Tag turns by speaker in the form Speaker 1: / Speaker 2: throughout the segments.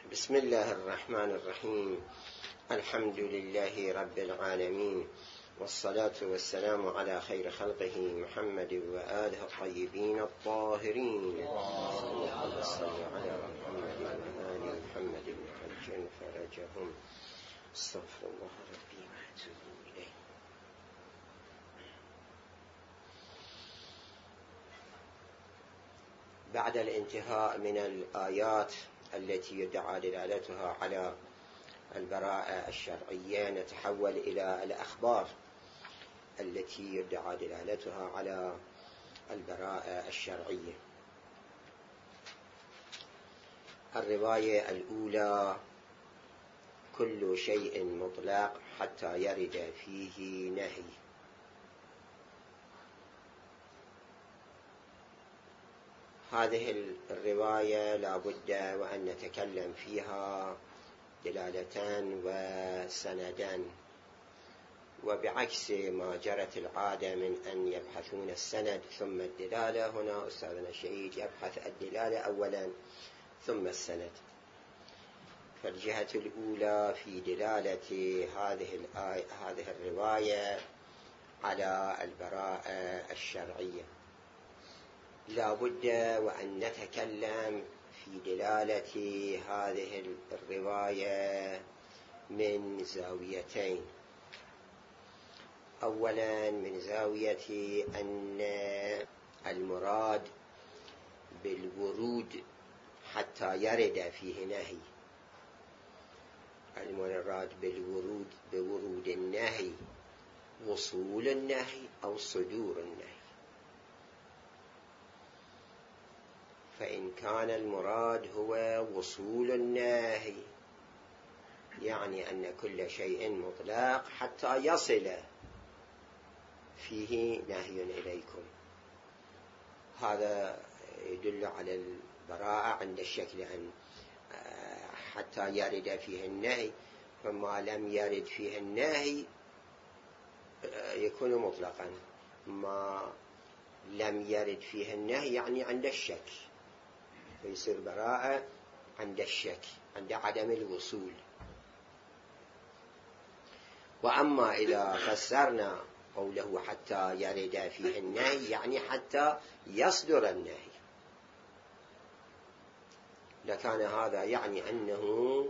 Speaker 1: بسم الله الرحمن الرحيم. الحمد لله رب العالمين، والصلاة والسلام على خير خلقه محمد وآله الطيبين الطاهرين. اللهم صل على محمد وآل محمد وعجل فرجهم. استغفر الله ربي وأتوب إليه. بعد الانتهاء من الآيات التي يدعى دلالتها على البراءة الشرعية، نتحول إلى الأخبار التي يدعى دلالتها على البراءة الشرعية. الرواية الأولى: كل شيء مطلق حتى يرد فيه نهي. هذه الرواية لا بد وأن نتكلم فيها دلالتان وسندان، وبعكس ما جرت العادة من أن يبحثون السند ثم الدلالة، هنا أستاذنا الشهيد يبحث الدلالة أولا ثم السند. فالجهة الأولى في دلالة هذه الرواية على البراءة الشرعية، لا بد وأن نتكلم في دلالة هذه الرواية من زاويتين. أولا من زاوية أن المراد بالورود حتى يرد فيه نهي، المراد بورود النهي وصول النهي أو صدور النهي. فإن كان المراد هو وصول النهي، يعني أن كل شيء مطلق حتى يصل فيه نهي إليكم، هذا يدل على البراءة عند الشك، لأن حتى يرد فيه النهي، فما لم يرد فيه النهي يكون مطلقا، ما لم يرد فيه النهي يعني عند الشك، فيصير براءة عند الشك، عند عدم الوصول. وأما إذا فسرنا قوله حتى يرد فيه النهي يعني حتى يصدر النهي، لكان هذا يعني أنه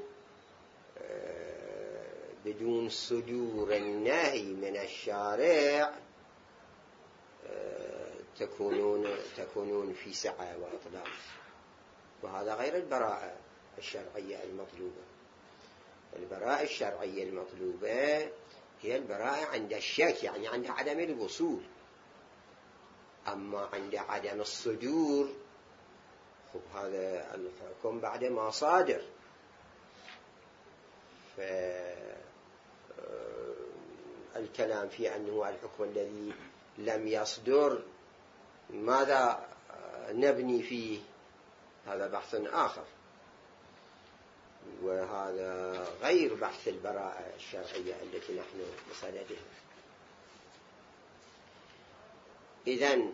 Speaker 1: بدون صدور النهي من الشارع تكونون في سعة وإطلاق، وهذا غير البراءة الشرعية المطلوبة. البراءة الشرعية المطلوبة هي البراءة عند الشك، يعني عند عدم الوصول. أما عند عدم الصدور هذا الحكم بعد ما صادر، فالكلام في أنه الحكم الذي لم يصدر ماذا نبني فيه، هذا بحث آخر، وهذا غير بحث البراءة الشرعية التي نحن بصددها. إذن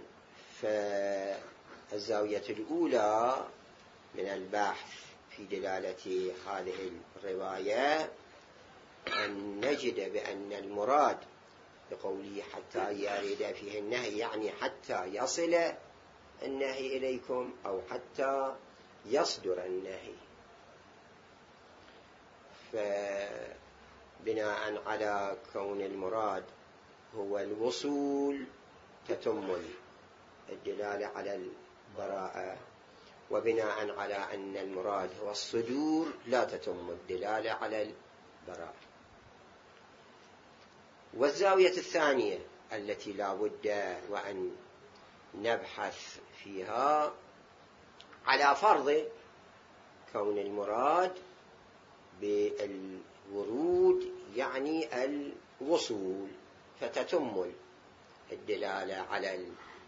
Speaker 1: فالزاوية الأولى من البحث في دلالة هذه الرواية أن نجد بأن المراد بقوله حتى يرد فيه النهي يعني حتى يصل النهي إليكم أو حتى يصدر النهي. فبناء على كون المراد هو الوصول تتم الدلالة على البراءة، وبناء على أن المراد هو الصدور لا تتم الدلالة على البراءة. والزاوية الثانية التي لا بد وأن نبحث فيها على فرض كون المراد بالورود يعني الوصول، فتتم الدلالة على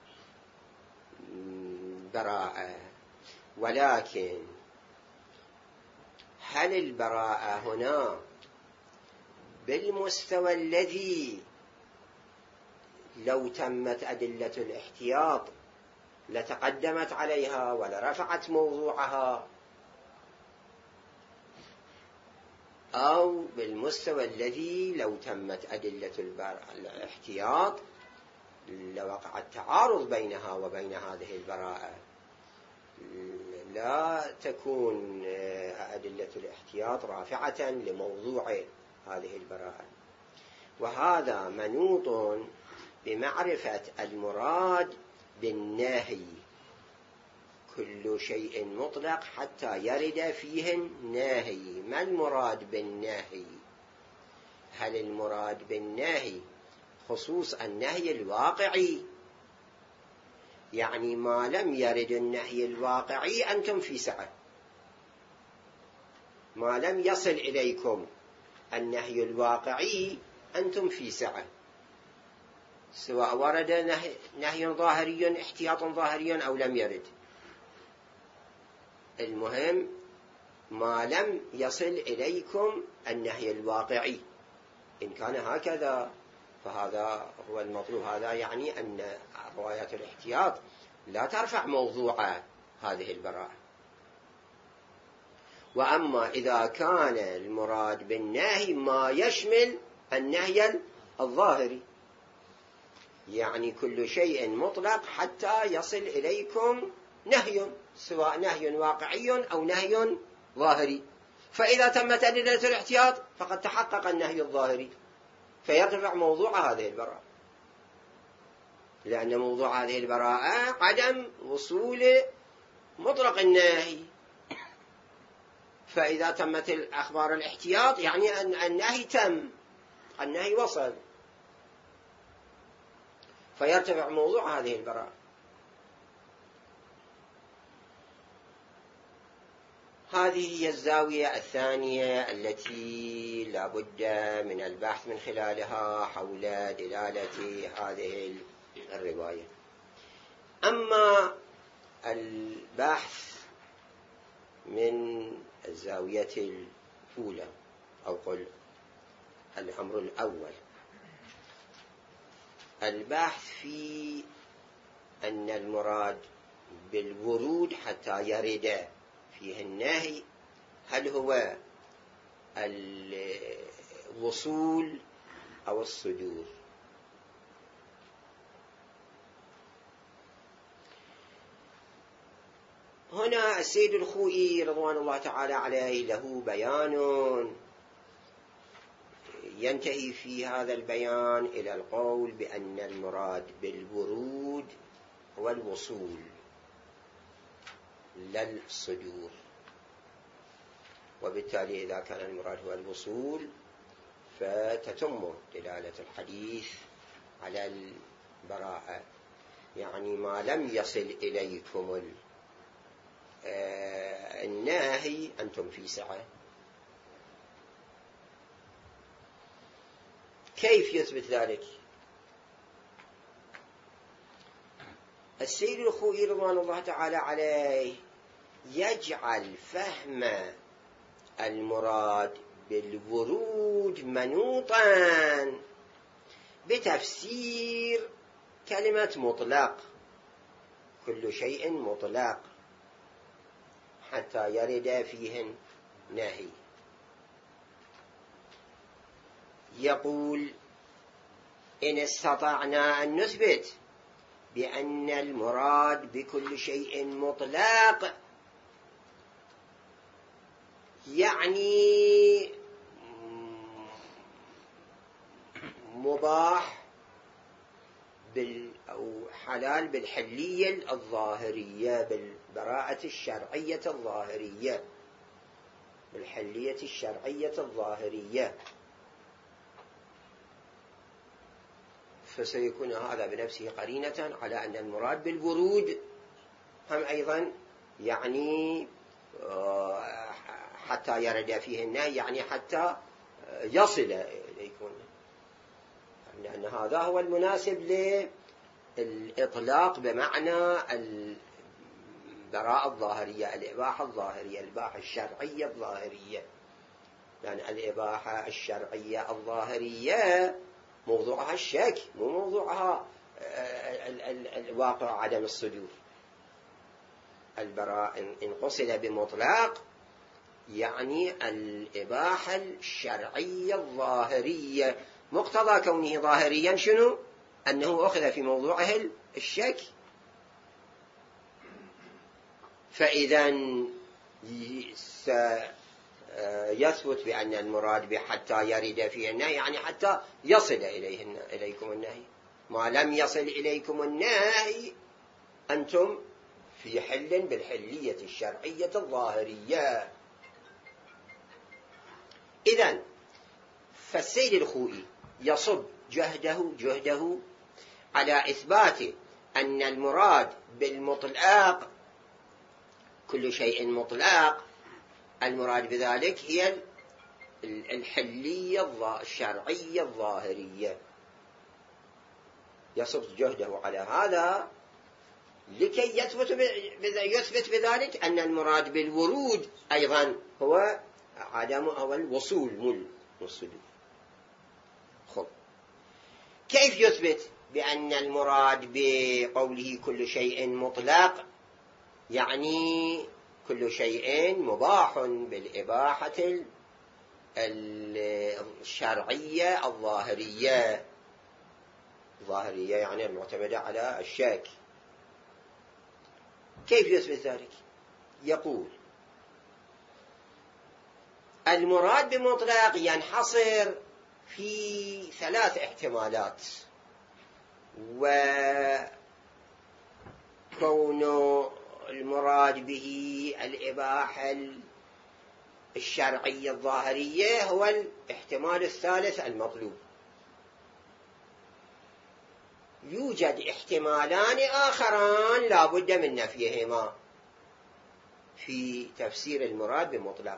Speaker 1: البراءة. ولكن هل البراءة هنا بالمستوى الذي لو تمت أدلة الاحتياط لتقدمت عليها ولرفعت موضوعها، أو بالمستوى الذي لو تمت أدلة الاحتياط لوقع التعارض بينها وبين هذه البراءة، لا تكون أدلة الاحتياط رافعة لموضوع هذه البراءة. وهذا منوط بمعرفة المراد بالناهي. كل شيء مطلق حتى يرد فيه الناهي. ما المراد بالناهي؟ هل المراد بالناهي خصوص النهي الواقعي؟ يعني ما لم يرد النهي الواقعي أنتم في سعة، ما لم يصل إليكم النهي الواقعي أنتم في سعة، سواء ورد نهي ظاهري احتياط ظاهري أو لم يرد. المهم ما لم يصل إليكم النهي الواقعي. إن كان هكذا فهذا هو المطلوب. هذا يعني أن روايات الاحتياط لا ترفع موضوع هذه البراءة. وأما إذا كان المراد بالنهي ما يشمل النهي الظاهري، يعني كل شيء مطلق حتى يصل إليكم نهي، سواء نهي واقعي أو نهي ظاهري. فإذا تمت أدلة الاحتياط فقد تحقق النهي الظاهري، فيرتفع موضوع هذه البراءة، لأن موضوع هذه البراءة عدم وصول مطلق النهي. فإذا تمت الأخبار الاحتياط يعني أن النهي تم، النهي وصل، فيرتفع موضوع هذه البراءة. هذه هي الزاوية الثانية التي لا بد من البحث من خلالها حول دلالة هذه الرواية. أما البحث من الزاوية الأولى، أو قل الأمر الأول، البحث في أن المراد بالورود حتى يرد فيه النهي هل هو الوصول أو الصدور. هنا السيد الخوئي رضوان الله تعالى عليه له بيان ينتهي في هذا البيان إلى القول بأن المراد بالورود هو الوصول لا الصدور. وبالتالي إذا كان المراد هو الوصول فتتم دلالة الحديث على البراءة، يعني ما لم يصل إليكم الناهي أنتم في سعة. كيف يثبت ذلك؟ السيد الخوئي رضوان الله تعالى عليه يجعل فهم المراد بالورود منوطا بتفسير كلمة مطلق. كل شيء مطلق حتى يرد فيه نهي. يقول إن استطعنا أن نثبت بأن المراد بكل شيء مطلق يعني مباح أو حلال بالحلية الظاهرية، بالبراءة الشرعية الظاهرية، بالحلية الشرعية الظاهرية، فسيكون هذا بنفسه قرينة على أن المراد بالورود هم أيضا يعني حتى يرد فيه النهي، يعني حتى يصل إليكم، لأن هذا هو المناسب للإطلاق بمعنى البراءة الظاهرية، الإباحة الظاهرية، الإباحة الشرعية الظاهرية. لأن الإباحة الشرعية الظاهرية موضوعها الشك، مو موضوعها الواقع عدم الصدور. البراءة إن قصد بمطلق يعني الإباحة الشرعية الظاهرية. مقتضى كونه ظاهريا شنو؟ أنه أخذ في موضوعه الشك. فإذا يثبت بأن المراد بحتى يرد فيه النهي يعني حتى يصل إليكم النهي. ما لم يصل إليكم النهي أنتم في حل بالحلية الشرعية الظاهرية. إذن فالسيد الخوئي يصب جهده على إثبات أن المراد بالمطلق كل شيء مطلق، المراد بذلك هي الحلية الشرعية الظاهرية. يصب جهده على هذا لكي يثبت بذلك أن المراد بالورود أيضا هو عدم أو الوصول خب. كيف يثبت بأن المراد بقوله كل شيء مطلق يعني كل شيء مباح بالإباحة الشرعية الظاهرية يعني المعتمدة على الشك؟ كيف يثبت ذلك؟ يقول المراد بمطلق ينحصر في 3 احتمالات، وكون المراد به الإباحة الشرعية الظاهرية هو الاحتمال الثالث المطلوب. يوجد احتمالان آخران لا بد من نفيهما في تفسير المراد بمطلق.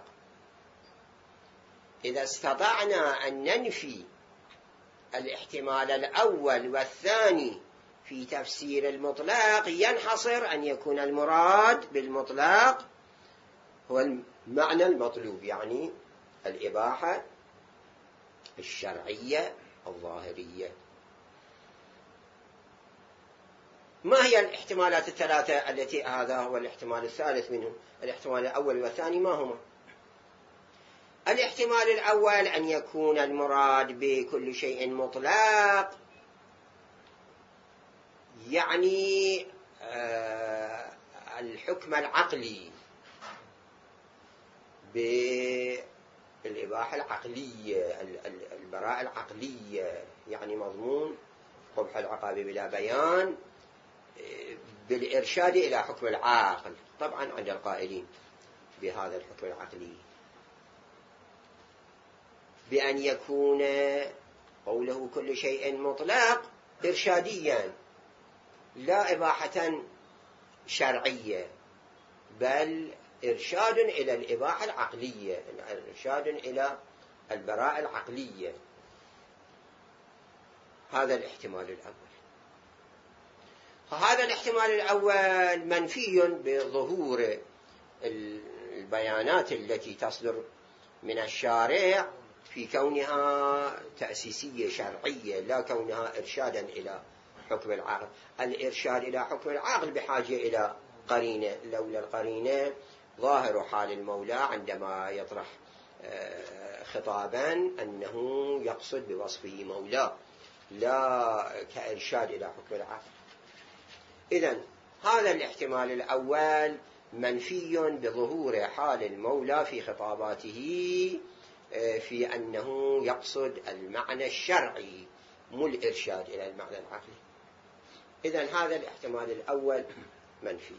Speaker 1: إذا استطعنا أن ننفي الاحتمال الأول والثاني في تفسير المطلق ينحصر أن يكون المراد بالمطلق هو المعنى المطلوب، يعني الإباحة الشرعية الظاهرية. ما هي الاحتمالات الثلاثة التي هذا هو الاحتمال الثالث منهم؟ الاحتمال الأول والثاني ما هما؟ الاحتمال الأول أن يكون المراد بكل شيء مطلق يعني الحكم العقلي بالإباحة العقلية، البراءة العقلية، يعني مضمون قبح العقاب بلا بيان بالإرشاد إلى حكم العاقل، طبعا عند القائلين بهذا الحكم العقلي، بأن يكون قوله كل شيء مطلق إرشاديا لا إباحة شرعية، بل إرشاد إلى الإباحة العقلية، إرشاد إلى البراءة العقلية. هذا الاحتمال الأول. هذا الاحتمال الأول منفي بظهور البيانات التي تصدر من الشارع في كونها تأسيسية شرعية، لا كونها إرشادا إلى حكم العقل. الإرشاد إلى حكم العقل بحاجة إلى قرينة، لولا القرينة ظاهر حال المولى عندما يطرح خطابا أنه يقصد بوصفه مولاه، لا كإرشاد إلى حكم العقل. إذن هذا الاحتمال الأول منفي بظهور حال المولى في خطاباته في أنه يقصد المعنى الشرعي مو الإرشاد إلى المعنى العقلي. إذن هذا الاحتمال الأول منفي.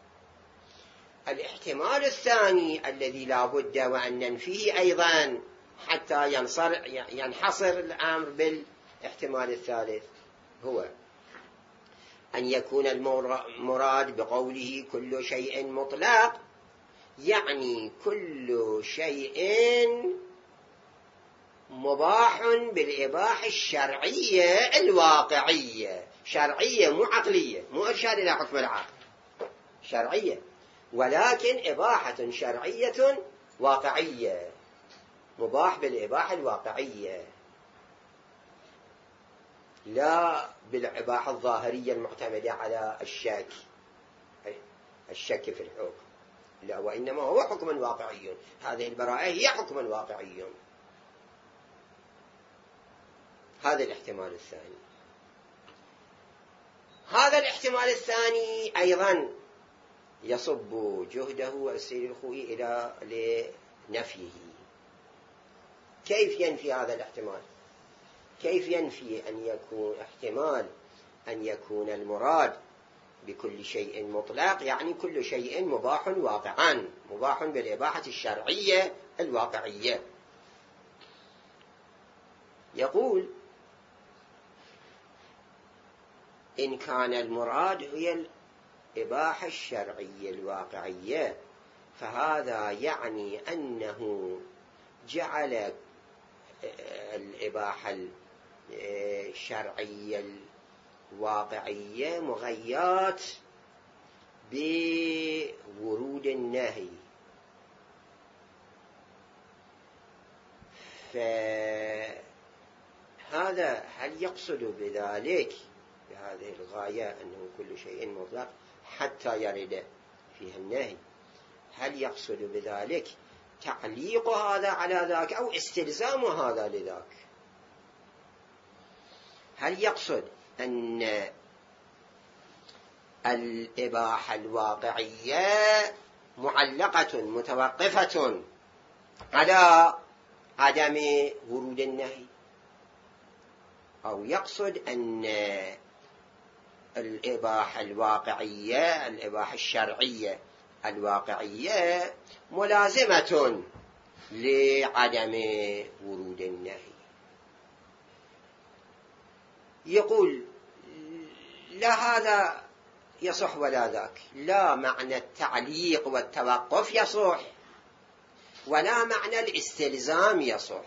Speaker 1: الاحتمال الثاني الذي لا بد وأن ننفيه أيضا حتى ينحصر الأمر بالاحتمال الثالث هو أن يكون المراد بقوله كل شيء مطلق يعني كل شيء مباح بالإباحة الشرعية الواقعية، شرعية مو عقلية، مو إرشاد إلى حكم العقل، شرعية، ولكن إباحة شرعية واقعية، مباح بالإباحة الواقعية، لا بالإباحة الظاهرية المعتمدة على الشك في الحكم. لا، وإنما هو حكم واقعي. هذه البراءة هي حكم واقعي. هذا الاحتمال الثاني. هذا الاحتمال الثاني أيضا يصب جهده السيد الخوئي إلى لنفيه. كيف ينفي هذا الاحتمال؟ كيف ينفي أن يكون احتمال أن يكون المراد بكل شيء مطلق يعني كل شيء مباح واقعا، مباح بالإباحة الشرعية الواقعية؟ يقول إن كان المراد هي الإباحة الشرعية الواقعية فهذا يعني أنه جعل الإباحة الشرعية الواقعية مغيات بورود النهي. فهذا هل يقصد بذلك بهذه الغاية أنه كل شيء مطلق حتى يرد فيه النهي؟ هل يقصد بذلك تعليق هذا على ذاك أو استلزام هذا لذاك؟ هل يقصد أن الإباحة الواقعية معلقة متوقفة على عدم ورود النهي، أو يقصد أن الإباحة الواقعية الإباحة الشرعية الواقعية ملازمة لعدم ورود النهي؟ يقول لا هذا يصح ولا ذاك، لا معنى التعليق والتوقف يصح ولا معنى الاستلزام يصح.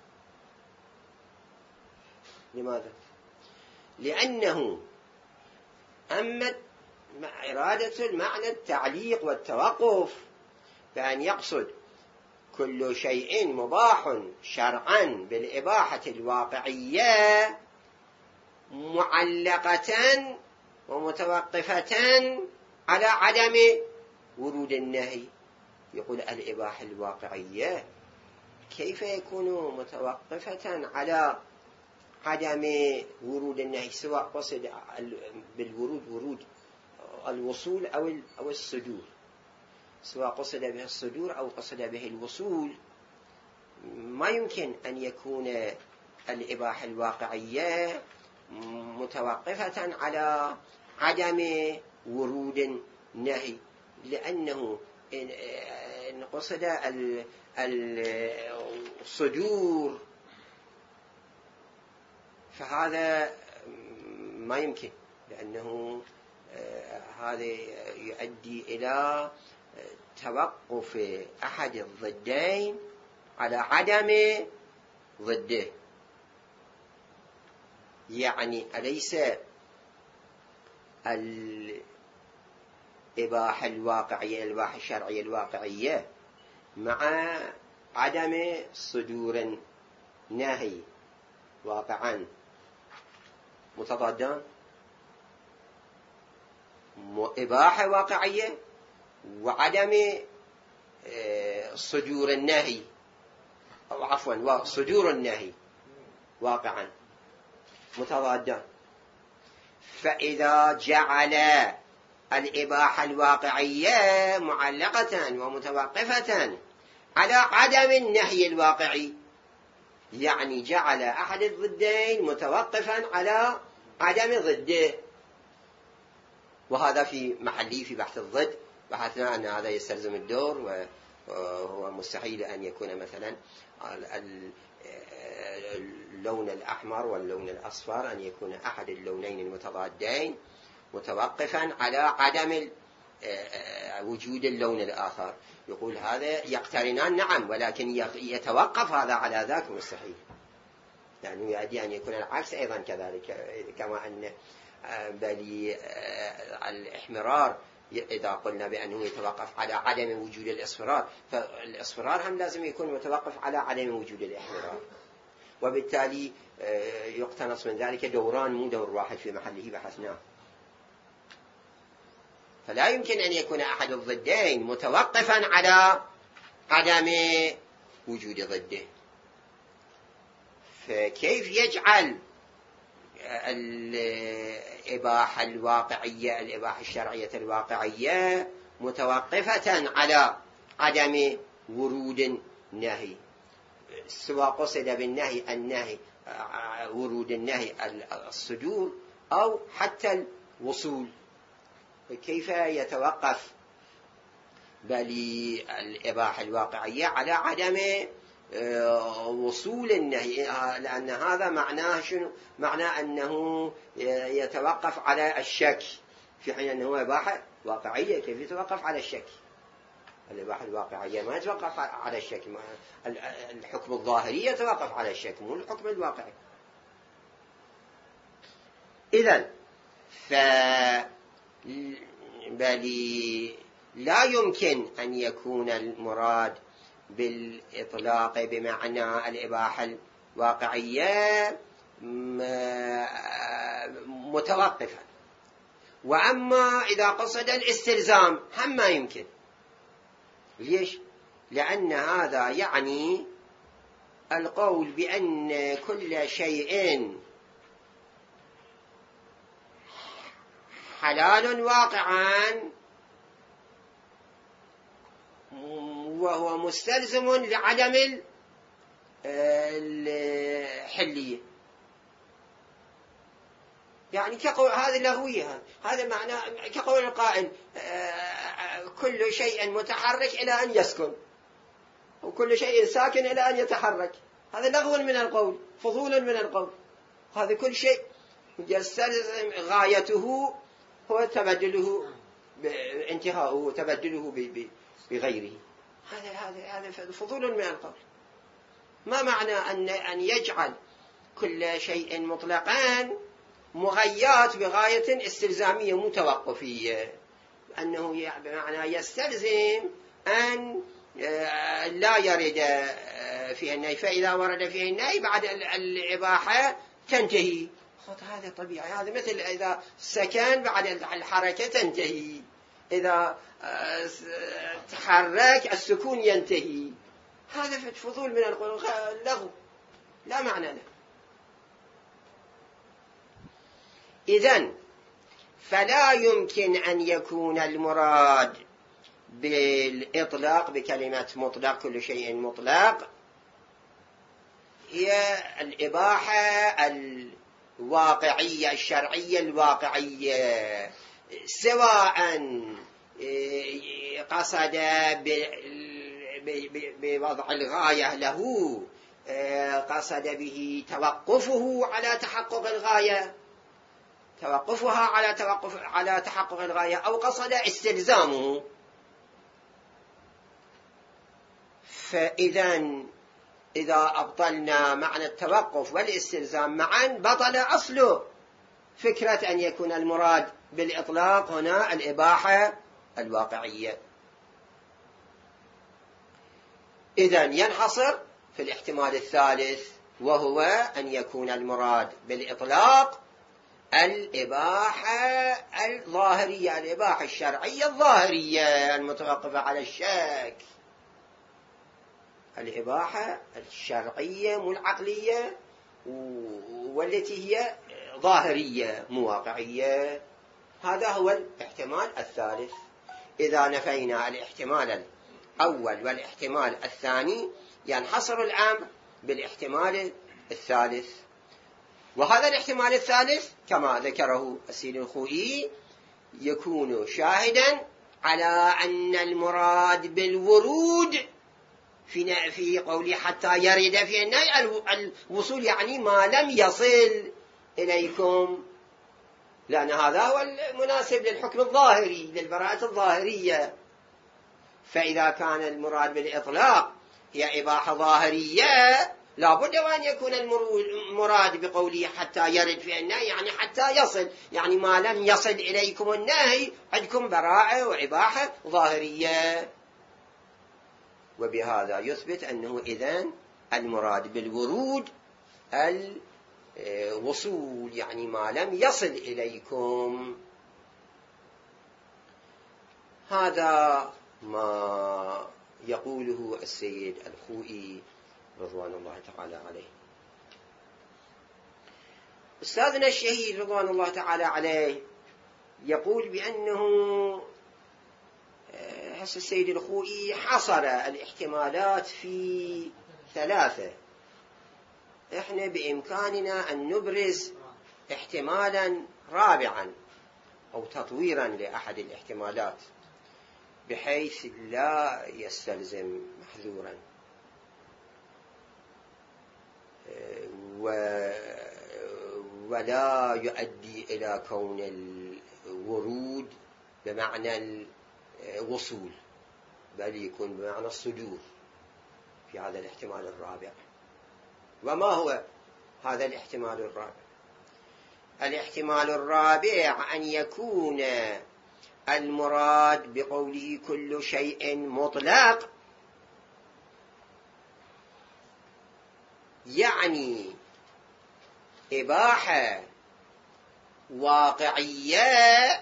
Speaker 1: لماذا؟ لأنه أما إرادة المعنى التعليق والتوقف فأن يقصد كل شيء مباح شرعا بالإباحة الواقعية معلقة ومتوقفة على عدم ورود النهي. يقول الإباحة الواقعية كيف يكون متوقفة على عدم ورود النهي، سواء قصد بالورود ورود الوصول أو الصدور، سواء قصد به الصدور أو قصد به الوصول. ما يمكن أن يكون الإباحة الواقعية متوقفة على عدم ورود النهي، لأنه إن قصد الصدور فهذا ما يمكن، لأنه هذا يؤدي إلى توقف أحد الضدين على عدم ضده. يعني أليس الإباحة الواقعية الإباحة الشرعية الواقعية مع عدم صدور النهي واقعا متضادان؟ إباحة واقعية وعدم صدور النهي، أو عفوا صدور النهي واقعا متضادان. فإذا جعل الإباحة الواقعية معلقة ومتوقفة على عدم النهي الواقعي يعني جعل أحد الضدين متوقفا على عدم ضده، وهذا في محلي في بحث الضد بحثنا أن هذا يستلزم الدور، وهو مستحيل أن يكون مثلا اللون الأحمر واللون الأصفر أن يكون أحد اللونين المتضادين متوقفا على عدم وجود اللون الآخر. يقول هذا يقترنان نعم، ولكن يتوقف هذا على ذاك مستحيل، يعني يؤدي أن يكون العكس أيضا كذلك، كما أن بل الإحمرار إذا قلنا بأنه يتوقف على عدم وجود الإصفرار، فالإصفرار هم لازم يكون متوقف على عدم وجود الإحمرار، وبالتالي يقتنص من ذلك دوران مو دور واحد في محله بحثناه. فلا يمكن أن يكون أحد الضدين متوقفا على عدم وجود ضده. فكيف يجعل الإباحة الواقعية، الإباحة الشرعية الواقعية متوقفة على عدم ورود النهي، سواء قصد بالنهي ورود النهي الصدور أو حتى الوصول؟ كيف يتوقف بل الإباحة الواقعية على عدم وصول النهي؟ لأن هذا معناه شنو؟ معناه أنه يتوقف على الشك، في حين أنه إباحة واقعية. كيف يتوقف على الشك؟ الإباحة الواقعية ما يتوقف على الشك، الحكم الظاهري يتوقف على الشك، مو الحكم الواقعي. إذن بل لا يمكن أن يكون المراد بالإطلاق بمعنى الإباحة الواقعية متوقفا. وأما إذا قصد الاستلزام هم ما يمكن. ليش؟ لأن هذا يعني القول بأن كل شيء حلال واقعا وهو مستلزم لعدم الحلية. يعني كقول هذه لغوية، هذا معناه كقول القائل كل شيء متحرك إلى أن يسكن، وكل شيء ساكن إلى أن يتحرك. هذا لغو من القول، فضول من القول. هذا كل شيء يستلزم غايته هو تبدله، انتهاؤه تبدله بغيره. هذا فضول من القول. ما معنى أن يجعل كل شيء مطلقا مغيات بغاية استلزامية متوقفية؟ أنه بمعنى يستلزم أن لا يرد فيه النهي، فإذا ورد فيه النهي بعد الإباحة تنتهي. هذا طبيعي، هذا مثل إذا سكن بعد الحركة تنتهي، إذا تحرك السكون ينتهي. هذا فضول من القول، لغو لا معنى له. إذن فلا يمكن أن يكون المراد بالإطلاق بكلمة مطلق كل شيء مطلق هي الإباحة الواقعية الشرعية الواقعية، سواء قصد بوضع الغاية له، قصد به توقفه على تحقق الغاية، توقفها على تحقق الغاية، أو قصد استلزامه. إذا أبطلنا معنى التوقف والاستلزام معا بطل أصل فكرة أن يكون المراد بالإطلاق هنا الإباحة الواقعية. إذن ينحصر في الاحتمال الثالث، وهو أن يكون المراد بالإطلاق الإباحة الظاهرية، الإباحة الشرعية الظاهرية المتوقفة على الشك، الإباحة الشرعية مو العقلية، والتي هي ظاهرية مو واقعية. هذا هو الاحتمال الثالث. إذا نفينا الاحتمال الأول والاحتمال الثاني ينحصر الأمر بالاحتمال الثالث. وهذا الاحتمال الثالث كما ذكره السيد الخوئي يكون شاهدا على أن المراد بالورود في قوله حتى يرد في النهي الوصول، يعني ما لم يصل إليكم، لأن هذا هو المناسب للحكم الظاهري، للبراءة الظاهرية. فإذا كان المراد بالإطلاق هي إباحة ظاهرية لا بد وأن يكون المراد بقوله حتى يرد في النهي يعني حتى يصل، يعني ما لم يصل إليكم النهي عندكم براءة وإباحة ظاهرية. وبهذا يثبت أنه إذن المراد بالورود الوصول، يعني ما لم يصل إليكم. هذا ما يقوله السيد الخوئي رضوان الله تعالى عليه. أستاذنا الشهيد رضوان الله تعالى عليه يقول بأنه السيد الخوئي حصر الاحتمالات في 3. إحنا بإمكاننا أن نبرز احتمالا رابعا أو تطويرا لأحد الاحتمالات بحيث لا يستلزم محذورا ولا يؤدي إلى كون الورود بمعنى الوصول، بل يكون بمعنى الصدور في هذا الاحتمال الرابع. وما هو هذا الاحتمال الرابع؟ الاحتمال الرابع أن يكون المراد بقوله كل شيء مطلق يعني إباحة واقعية،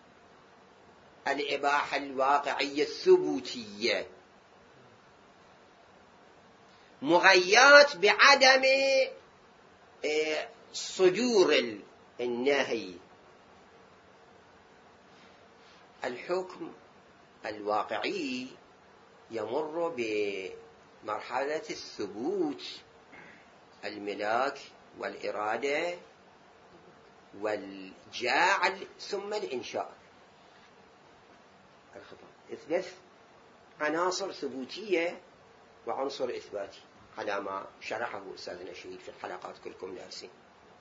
Speaker 1: الإباحة الواقعية الثبوتية، مغيات بعدم صدور النهي. الحكم الواقعي يمر بمرحلة الثبوت، الملاك والإرادة والجعل ثم الإنشاء. الخطاب 3 عناصر ثبوتية وعنصر إثباتي على ما شرحه أستاذنا الشهيد في الحلقات كلكم دارسين.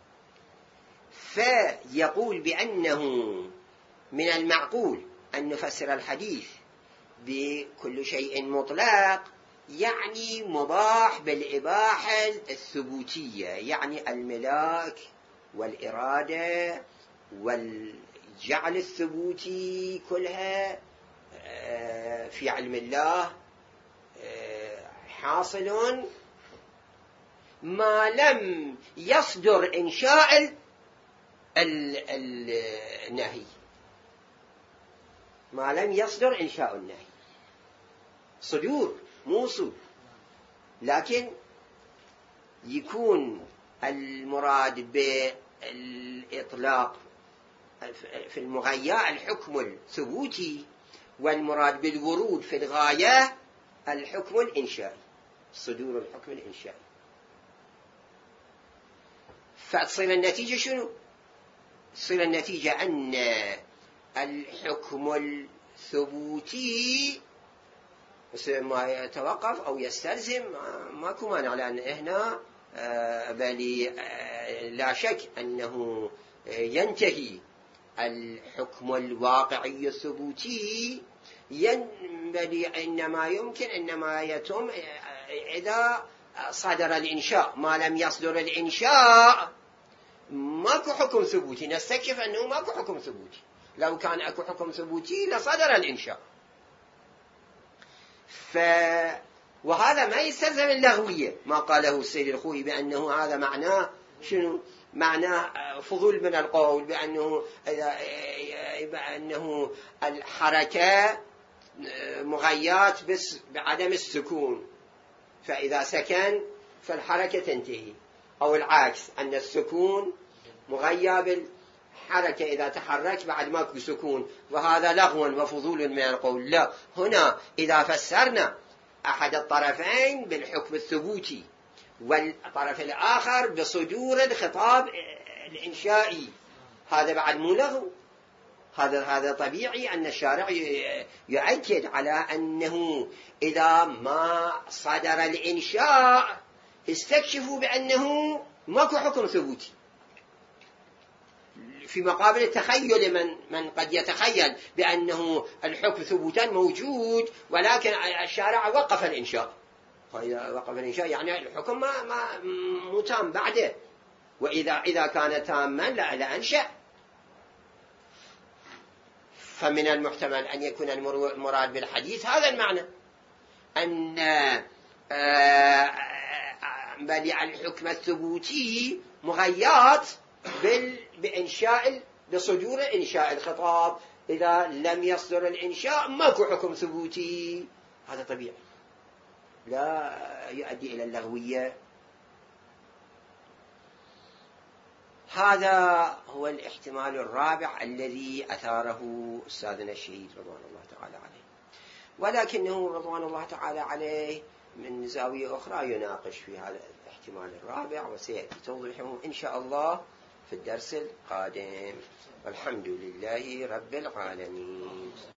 Speaker 1: فيقول بأنه من المعقول أن نفسر الحديث بكل شيء مطلق يعني مباح بالإباحة الثبوتية، يعني الملاك والإرادة والجعل الثبوتي كلها في علم الله حاصل ما لم يصدر إنشاء النهي، ما لم يصدر إنشاء النهي. صدور موصول، لكن يكون المراد بالإطلاق في المغاية الحكم الثبوتي، والمراد بالورود في الغاية الحكم الإنشائي، صدور الحكم الإنشائي. فتصير النتيجة شنو؟ تصير النتيجة أن الحكم الثبوتي ما يتوقف أو يستلزم ماكو مانع، لأن هنا بل لا شك أنه ينتهي الحكم الواقعي الثبوتي، إنما يتم إذا صدر الإنشاء. ما لم يصدر الإنشاء ماكو حكم ثبوتي، نستكشف أنه ماكو حكم ثبوتي. لو كان أكو حكم ثبوتي لصدر الإنشاء. وهذا ما يستلزم اللغوية، ما قاله السيد الخوئي بأنه هذا معناه شنو؟ معناه فضول من القول بأنه الحركة مغيات بس بعدم السكون، فإذا سكن فالحركة تنتهي، أو العكس أن السكون مغيى بالحركة إذا تحرك بعد ماكو سكون، وهذا لغو وفضول من القول. لا، هنا إذا فسرنا أحد الطرفين بالحكم الثبوتي والطرف الآخر بصدور الخطاب الإنشائي، هذا بعد مو لغو، هذا طبيعي أن الشارع يؤكد على أنه إذا ما صدر الإنشاء استكشفوا بأنه ماكو حكم ثبوتي، في مقابل التخيل من قد يتخيل بأنه الحكم ثبوتا موجود، ولكن الشارع وقف الإنشاء. فإذا وقف الإنشاء يعني الحكم ما مو تام بعده، وإذا كان تاما لأنشأ. فمن المحتمل أن يكون المراد بالحديث هذا المعنى، أن بل الحكم الثبوتي مغيات بصدور إنشاء الخطاب إذا لم يصدر الإنشاء ماكو حكم ثبوتي، هذا طبيعي لا يؤدي إلى اللغوية. هذا هو الاحتمال الرابع الذي أثاره أستاذنا الشهيد رضوان الله تعالى عليه، ولكنه رضوان الله تعالى عليه من زاوية أخرى يناقش في هذا الاحتمال الرابع، وسيأتي توضيحه إن شاء الله في الدرس القادم. والحمد لله رب العالمين.